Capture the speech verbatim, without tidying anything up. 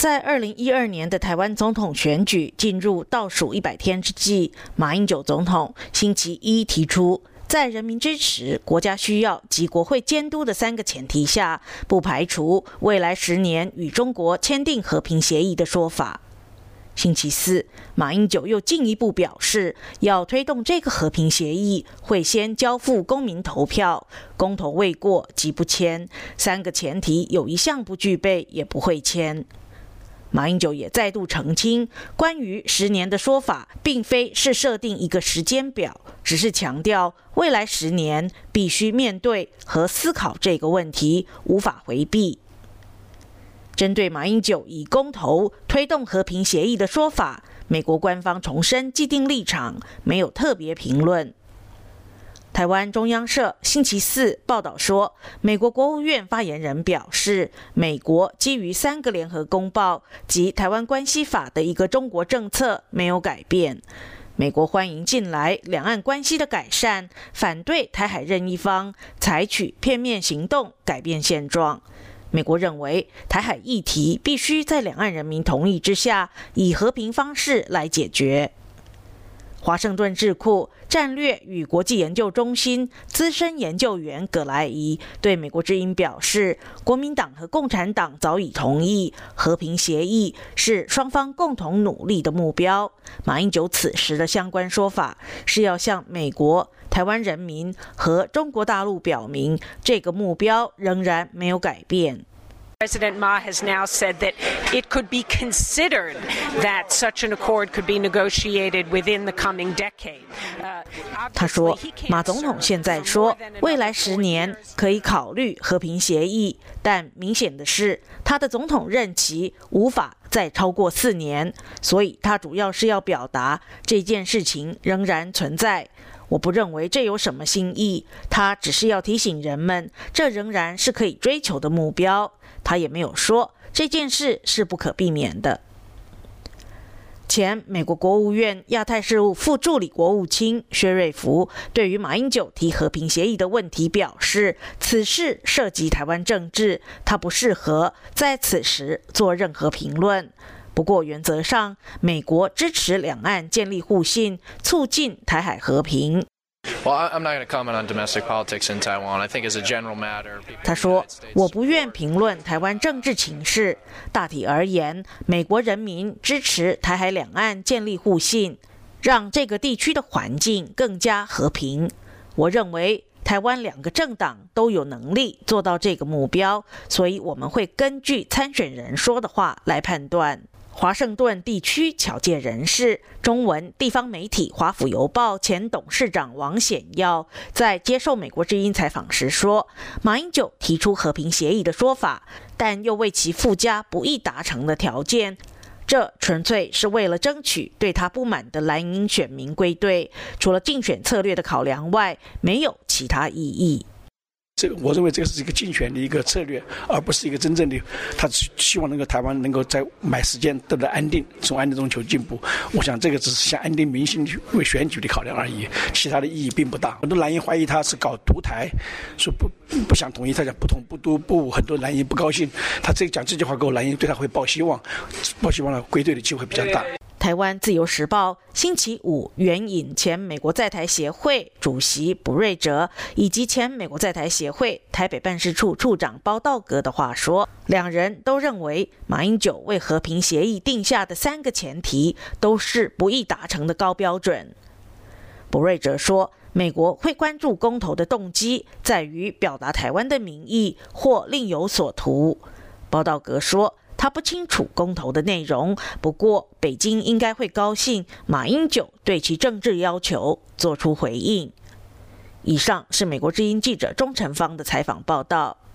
在二零一二年的台湾总统选举进入倒数一百天之际，马英九总统星期一提出，在人民支持、国家需要及国会监督的三个前提下，不排除未来十年与中国签订和平协议的说法。星期四，马英九又进一步表示，要推动这个和平协议，会先交付公民投票，公投未过即不签，三个前提有一项不具备，也不会签。马英九也再度澄清，关于十年的说法，并非是设定一个时间表，只是强调未来十年必须面对和思考这个问题，无法回避。针对马英九以公投推动和平协议的说法，美国官方重申既定立场，没有特别评论。台湾中央社星期四报道说，美国国务院发言人表示，美国基于三个联合公报及台湾关系法的一个中国政策没有改变。美国欢迎近来两岸关系的改善，反对台海任一方采取片面行动改变现状。美国认为，台海议题必须在两岸人民同意之下，以和平方式来解决。华盛顿智库战略与国际研究中心资深研究员葛莱仪对美国之音表示，国民党和共产党早已同意，和平协议是双方共同努力的目标。马英九此时的相关说法是要向美国、台湾人民和中国大陆表明，这个目标仍然没有改变。 President Ma has now said that it could be considered that such an accord could be negotiated within the coming decade. 他说，马总统现在说，未来十年可以考虑和平协议，但明显的是，他的总统任期无法再超过四年，所以他主要是要表达这件事情仍然存在。我不认为这有什么新意，他只是要提醒人们，这仍然是可以追求的目标。他也没有说这件事是不可避免的。前美国国务院亚太事务副助理国务卿薛瑞福对于马英九提和平协议的问题表示，此事涉及台湾政治，他不适合在此时做任何评论。不过原则上，美国支持两岸建立互信，促进台海和平。 Well, I'm not going to comment on domestic politics in Taiwan. I think as a general matter. 他说，我不愿评论台湾政治情势。大体而言，美国人民支持台海两岸建立互信，让这个地区的环境更加和平。我认为台湾两个政党都有能力做到这个目标，所以我们会根据参选人说的话来判断。华盛顿地区侨界人士、中文地方媒体华府邮报前董事长王显耀在接受美国之音采访时说，马英九提出和平协议的说法，但又为其附加不易达成的条件，这纯粹是为了争取对他不满的蓝营选民归队，除了竞选策略的考量外，没有其他意义。 这个我认为这个是一个竞选的一个策略，而不是一个真正的他希望能够台湾能够在买时间得到安定，从安定中求进步。我想这个只是想安定民心为选举的考量而已，其他的意义并不大。很多蓝营怀疑他是搞独台，说不不想统一，他讲不统不独不，很多蓝营不高兴。他这讲这句话给我蓝营对他会抱希望，抱希望呢归队的机会比较大。 台湾自由时报星期五援引前美国在台协会主席卜瑞哲以及前美国在台协会台北办事处处长包道格的话说，两人都认为马英九为和平协议定下的三个前提都是不易达成的高标准。卜瑞哲说，美国会关注公投的动机在于表达台湾的民意或另有所图。包道格说，他不清楚公投的内容，不过北京应该会高兴马英九对其政治要求做出回应。以上是美国之音记者钟成芳的采访报道。